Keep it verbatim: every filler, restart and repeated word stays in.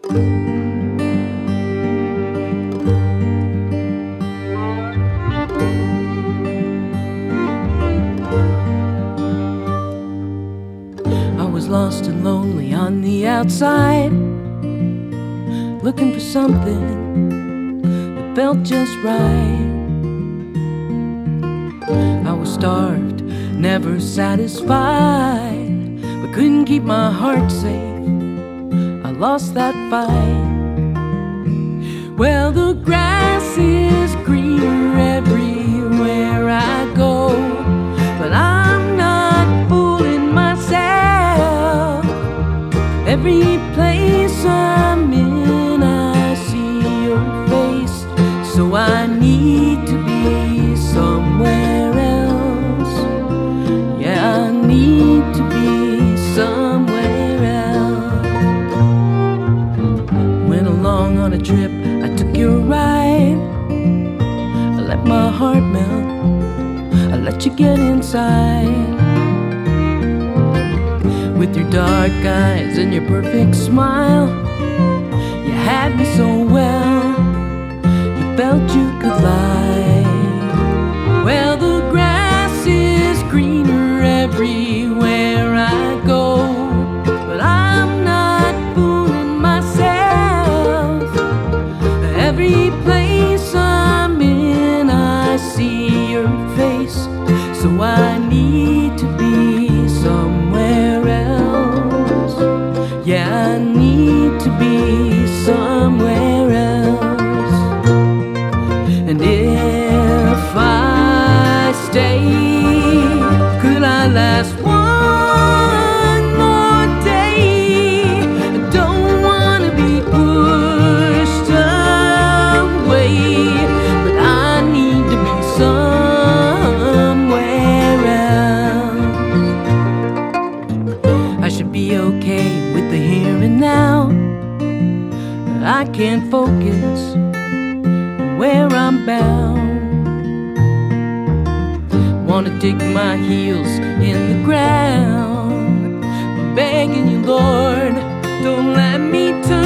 I was lost and lonely on the outside, looking for something that felt just right. I was starved, never satisfied, but couldn't keep my heart safe. I lost that fight. Well, the grass is greener everywhere I go, but I'm not fooling myself. Every place I'm in, I see your face, so I need to be somewhere else. Yeah, I need to be somewhere else. Went along on a trip, I took your ride. I let my heart melt, I let you get inside. With your dark eyes and your perfect smile, you had me so well, you felt you could lie. Well, the grass is greener everywhere I go, but I'm not fooling myself. Every place I'm in, I see your face, so I need to be somewhere else. Yeah, I need to be somewhere else. And if I stay, could I last one more day? I don't wanna be pushed away, but I need to be somewhere else. I should be okay with the here and now, but I can't focus where I'm bound. Wanna dig my heels in the ground, begging you, Lord, don't let me turn